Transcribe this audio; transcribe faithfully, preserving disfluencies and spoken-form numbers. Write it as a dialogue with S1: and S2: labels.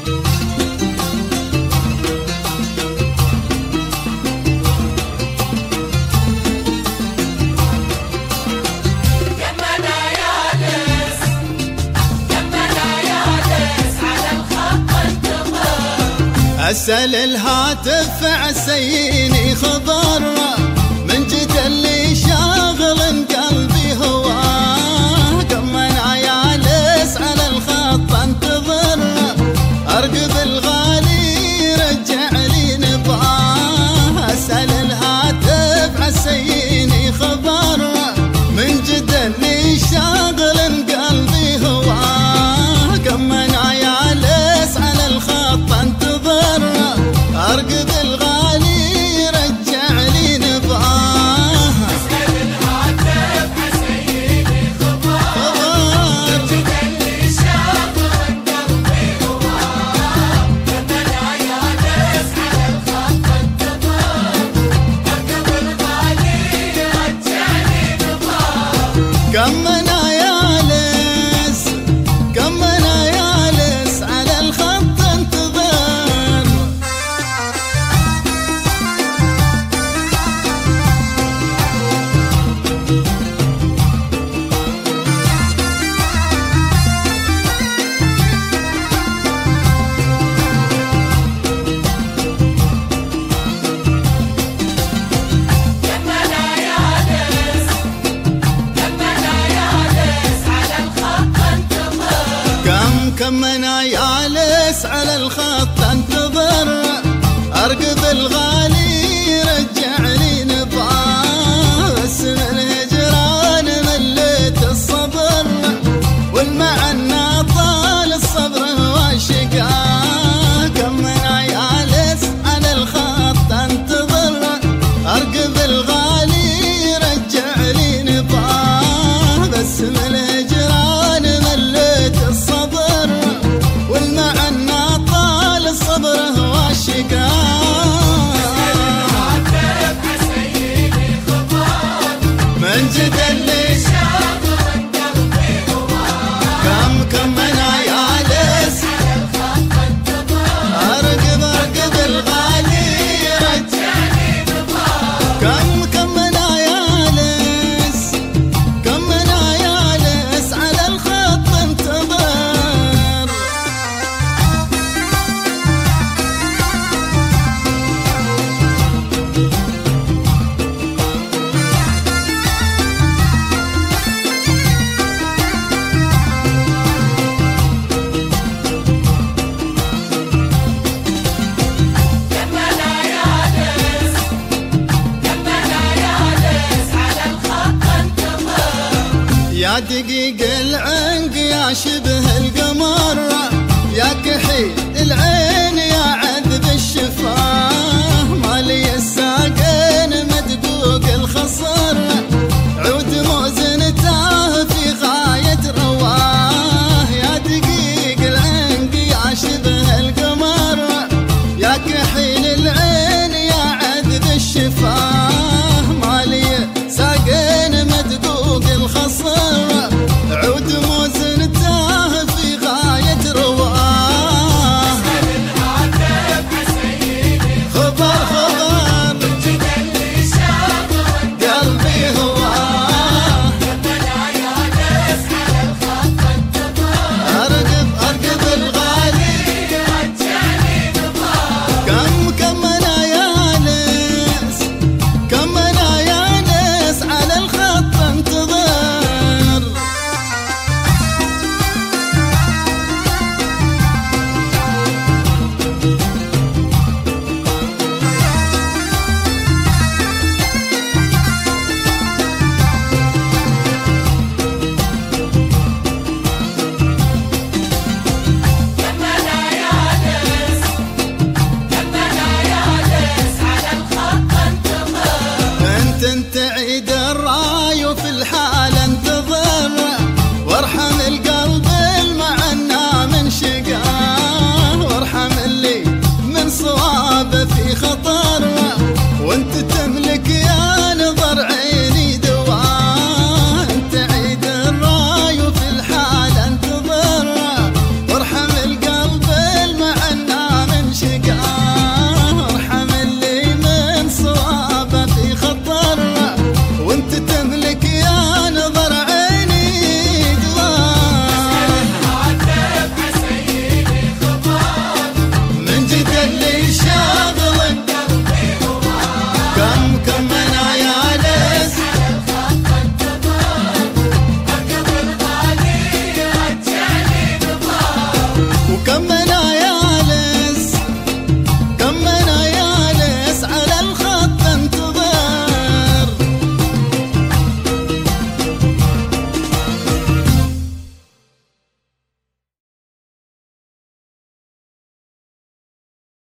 S1: أسأل الهاتف عسيني خضر من جد اللي شاغل قلبي هواه، كم أنا جالس على الخط انتظر أرقب الغالي رجع لي نباه. أسأل الهاتف عسيني خبر من جد اللي شاغل قلبي هواه، كم أنا جالس على الخط انتظر أرقب الغالي رجع لي نباه.
S2: أسأل الهاتف عسيني خبر من جد اللي شاغل قلبي هواه، كم أنا جالس على الخط انتظر أرقب الغالي رجع لي نباه.
S1: كم أنا جالس كم أنا جالس على الخط انتظر.
S2: كم أنا جالس كم أنا جالس على الخط انتظر.
S1: كم كم أنا جالس على الخط انتظر أرقب الغالي رجع لي نباه. بس من الهجران مليت الصبر والمعنى طال الصبر واشقاه. كم أنا جالس على الخط انتظر أرقب الغالي رجع لي نباه. بس من الهجران مليت الصبر والمعنى طال الصبر واشقاه.
S2: الهاتف عسيني خبر
S1: من جد اللي
S2: شاغل قلبي هواه،
S1: كم كم أنا جالس
S2: على الخط انتظر
S1: أرقب أرقب الغالي رجع
S2: رجع لي نباه.
S1: كم كم أنا جالس كم أنا جالس على الخط انتظر.
S2: كم أنا جالس كم أنا جالس على الخط انتظر.
S1: يا دقيق العنق يا شبه